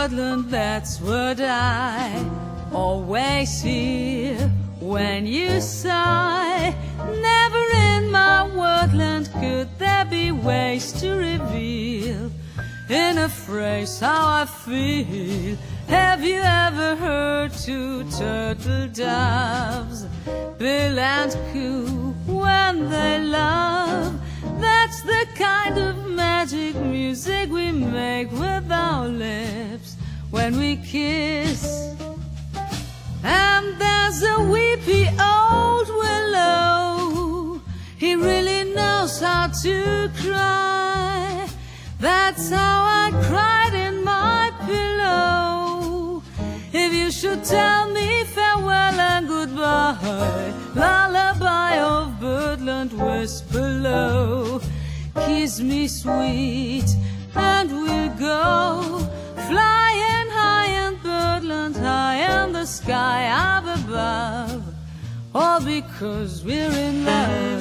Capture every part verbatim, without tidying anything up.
birdland, that's what I always hear when you sigh. Never in my wordland could there be ways to reveal in a phrase how I feel. Have you ever heard two turtle doves bill and coo when they love? That's the kind of magic music we make with our lips when we kiss. And there's a weepy old willow, he really knows how to cry. That's how I cried in my pillow. If you should tell me farewell and goodbye, lullaby of birdland, whisper low. Kiss me sweet and we'll go flying high in birdland, high in the sky up above, all because we're in love.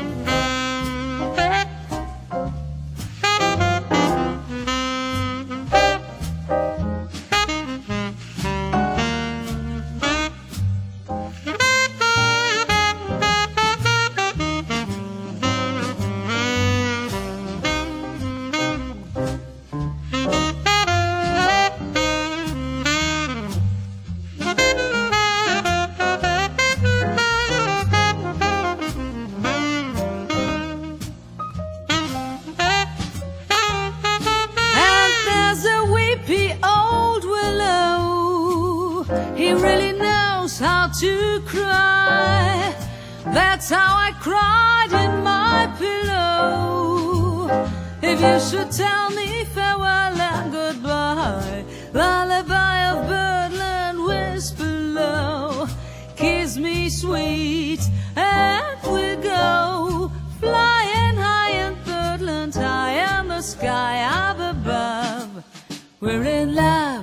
He really knows how to cry. That's how I cried in my pillow. If you should tell me farewell and goodbye, lullaby of birdland, whisper low. Kiss me sweet and we'll go flying high in birdland, high in the sky up above. We're in love.